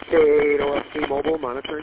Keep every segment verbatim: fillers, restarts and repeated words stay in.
K eight O F T mobile monitoring.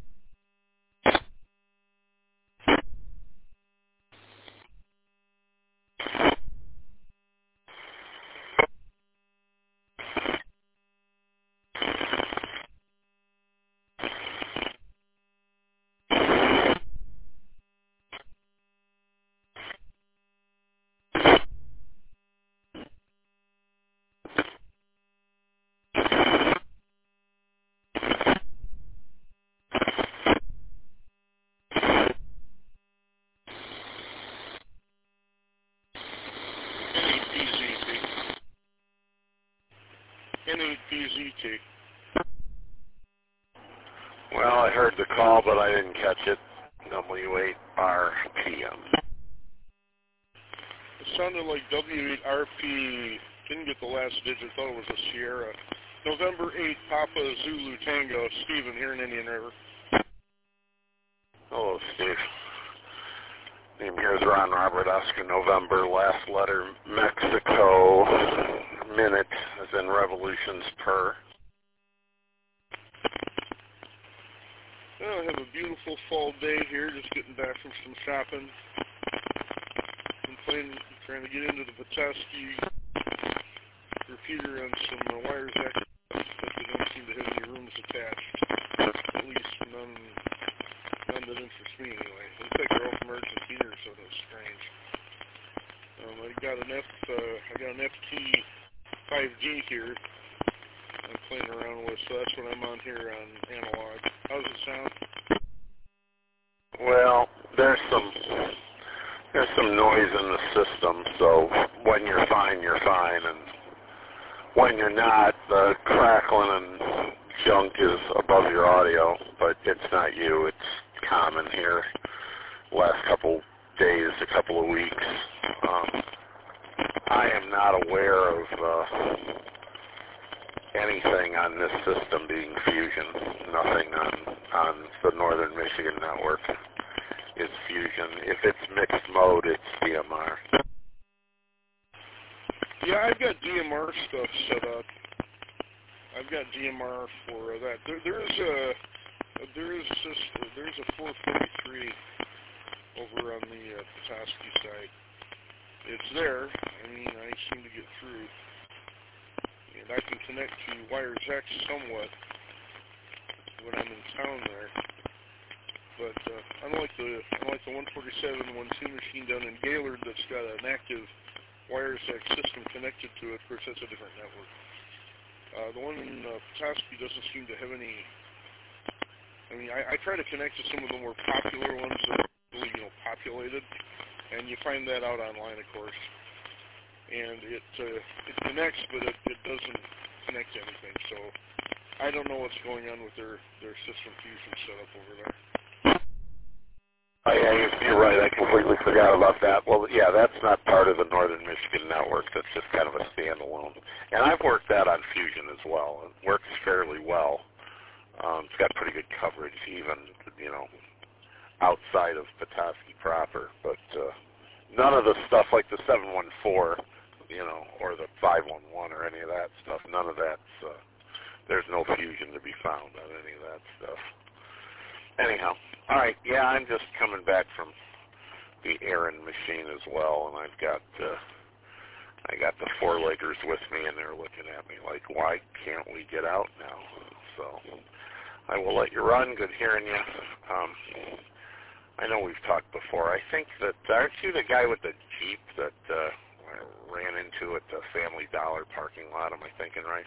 N eight B Z T. Well, I heard the call, but I didn't catch it. W eight R P M. It sounded like W eight R P. Didn't get the last digit. Thought it was a Sierra. November eighth, Papa Zulu Tango. Stephen here in Indian River. Hello, Steve. Name here is Ron Robert Oscar November. Last letter Mexico. Minute as in revolutions per. Well, I have a beautiful fall day here. Just getting back from some shopping. I'm playing, trying to get into the Petoskey repeater on some uh, wires that but they don't seem to have any rooms attached. At least none, none that interest me anyway. It looks like they're all from Argentina or so. That's strange. Um, I got an F. Uh, I got an F T five G here. I'm playing around with, so that's what I'm on here on analog. How's it sound? Well, there's some there's some noise in the system, so when you're fine, you're fine, and when you're not, the crackling and junk is above your audio, but it's not you. It's common here. Last couple days, a couple of weeks. Um, I am not aware of uh, anything on this system being Fusion. Nothing on, on the Northern Michigan network is Fusion. If it's mixed mode, it's D M R. Yeah, I've got D M R stuff set up. I've got D M R for uh, that. There, there's a there is just, there's a four forty-three over on the uh, Petoskey side. It's there. I mean, I seem to get through, and I can connect to Wires X somewhat when I'm in town there. But uh, unlike the unlike the one forty-seven one two machine down in Gaylord that's got an active Wires X system connected to it, of course that's a different network. Uh, the one in uh, Petoskey doesn't seem to have any. I mean, I, I try to connect to some of the more popular ones that are really, you know, populated, and you find that out online, of course. And it uh, it connects, but it, it doesn't connect to anything. So I don't know what's going on with their their system fusion setup over there. Oh, yeah, you're, you're right. I completely forgot about that. Well, yeah, that's not part of the Northern Michigan network. That's just kind of a standalone. And I've worked that on Fusion as well. It works fairly well. Um, it's got pretty good coverage, even, you know, outside of Petoskey proper. But uh, none of the stuff like the seven one four, you know, or the five one one or any of that stuff, none of that's, uh, there's no Fusion to be found on any of that stuff. Anyhow, all right, yeah, I'm just coming back from the Aaron machine as well, and I've got uh, I got the four-leggers with me, and they're looking at me like, why can't we get out now? So I will let you run. Good hearing you. Um, I know we've talked before. I think that, aren't you the guy with the Jeep that uh, I ran into at the Family Dollar parking lot? Am I thinking right?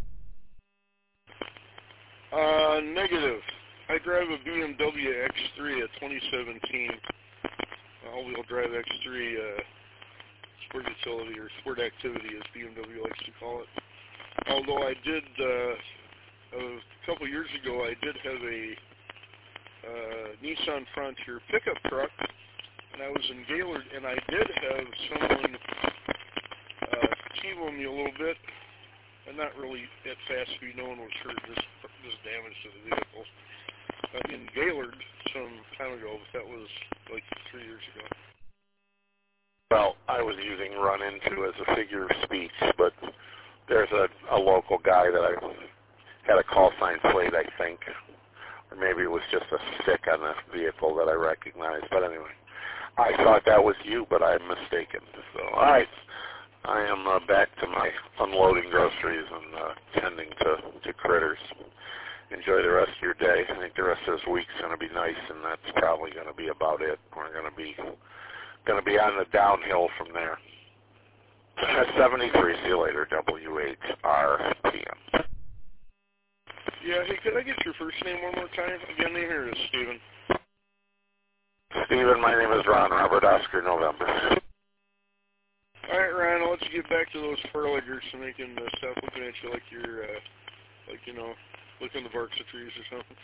Uh, negative. I drive a B M W X three, a twenty seventeen all-wheel drive X three uh, sport utility or sport activity, as B M W likes to call it. Although I did, uh, a couple years ago, I did have a uh, Nissan Frontier pickup truck, and I was in Gaylord, and I did have someone uh, TiVo me a little bit, and not really at fast speed. No one was hurt, just, just damage to the vehicle. Uh, in Gaylord some time ago, but that was like three years ago. Well, I was using Run Into as a figure of speech, but there's a, a local guy that I had a call sign plate, I think. Or maybe it was just a stick on the vehicle that I recognized. But anyway, I thought that was you, but I'm mistaken. So, all right. I am uh, back to my unloading groceries and uh, tending to, to critters. Enjoy the rest of your day. I think the rest of this week's going to be nice, and that's probably going to be about it. We're going to be going to be on the downhill from there. seventy-three, see you later, W H R P M. Yeah, hey, could I get your first name one more time? Again, here it is, Stephen. Stephen, my name is Ron Robert Oscar November. All right, Ryan, I'll let you get back to those furleggers so they can uh, stop looking at you like you're, uh, like, you know, looking the barks of trees or something.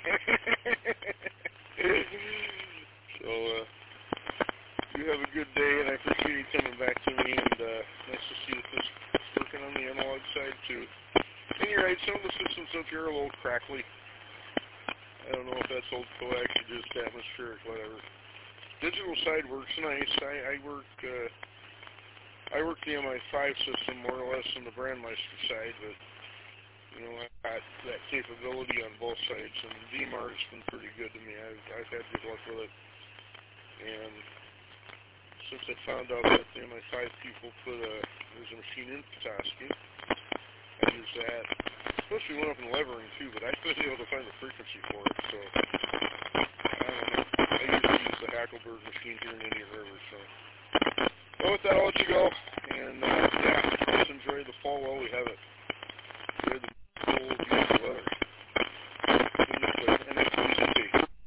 So, uh, you have a good day, and I appreciate you coming back to me, and uh, nice to see that this is working on the analog side, too. And you're right, some of the systems up here are a little crackly. I don't know if that's old coax or just atmospheric, whatever. Digital side works nice. I, I work uh, I work the M I five system more or less on the Brandmeister side, but you know, I've got that capability on both sides, and D M R has been pretty good to me. I've, I've had good luck with it. And since I found out that the M I five people put a, there's a machine in Petoskey, I use that. Supposed to be one up in Levering too, but I haven't been able to find the frequency for it, so I don't know. I usually use the Hackleberg machine here in Indian River, so. Well, with that, I'll let you go, and uh, yeah, let's enjoy the fall while we have it. Enjoy the cold, beautiful weather. And it's easy.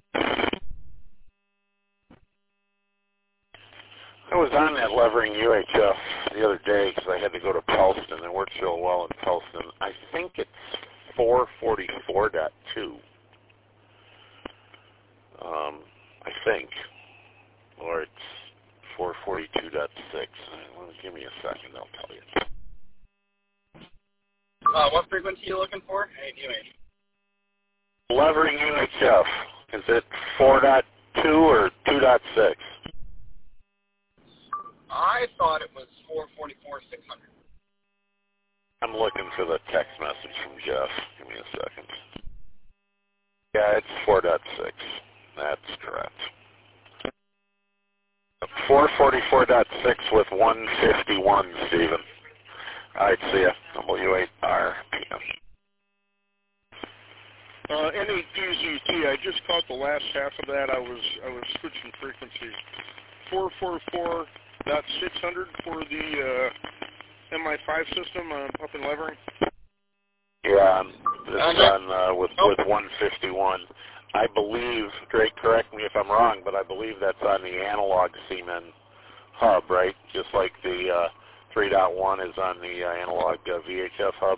I was on that Levering U H F the other day because I had to go to Pellston. It works real well in Pellston. I think it's four forty-four point two. Um, I think. Or it's four forty-two point six. Well, give me a second, I'll tell you. Uh, what frequency are you looking for? Hey, U H. Levering U H F. Is it four point two or two point six? I thought it was four forty-four six hundred. I'm looking for the text message from Jeff. Give me a second. Yeah, it's four point six. That's correct. four forty-four point six with one fifty-one, Stephen. All right, see ya. W eight R P M. Uh, N eight P Z T, I just caught the last half of that. I was I was switching frequencies. four forty-four point six hundred for the uh, M I five system uh, up in Levering. Yeah, it's on uh, with with one fifty-one. I believe, Drake, correct me if I'm wrong, but I believe that's on the analog Seaman hub, right? Just like the uh, three point one is on the uh, analog uh, V H F hub.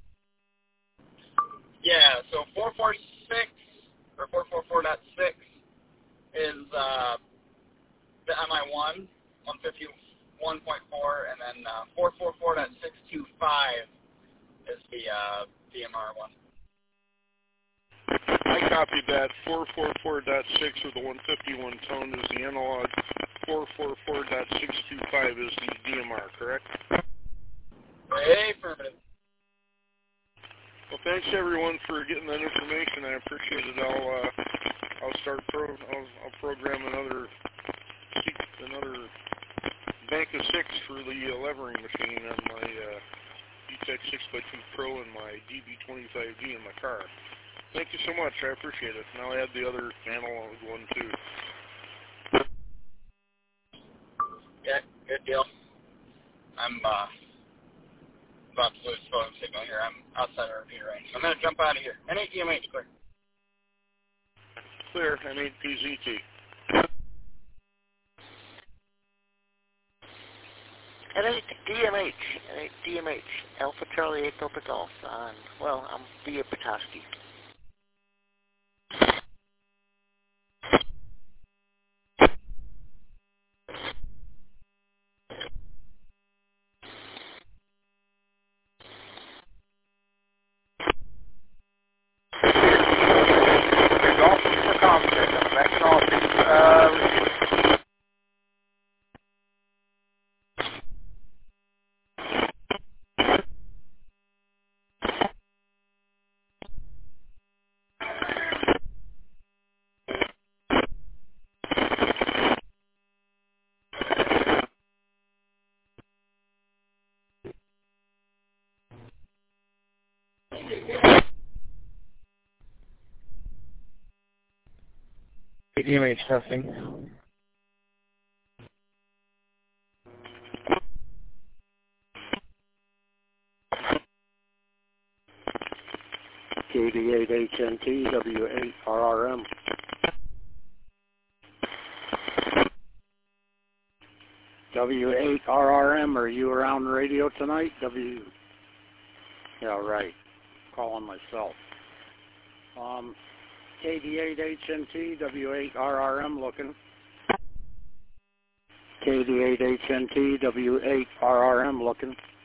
Yeah, so four forty-six or four forty-four point six is uh, the M I one, one fifty-one point four, and then uh, four forty-four point six two five is the uh, D M R one. I copied that. four forty-four point six with the one fifty-one tone is the analog. four forty-four point six two five is the D M R, correct? Hey, affirmative. Well, thanks everyone for getting that information. I appreciate it. I'll uh, I'll start pro. I'll, I'll program another another bank of six for the uh, levering machine on my uh, D TEC six by two Pro and my D B twenty-five D in my car. Thank you so much. I appreciate it. And I'll add the other analog one too. Yeah, good deal. I'm uh, about to lose phone signal here. I'm outside our repeater range. I'm going to jump out of here. N eight D M H, clear. Clear, N eight P Z T. N eight D M H, N eight D M H, Alpha Charlie eight Delta Golf on, well, I'm via Petoskey. Golf for conversation. Next call, uh, D M H testing. K D eight H N T, W eight R R M. W eight R R M, are you around the radio tonight? W. Yeah, right. Calling myself. Um, K D eight H N T, W eight R R M looking. K D eight H N T, W eight R R M looking.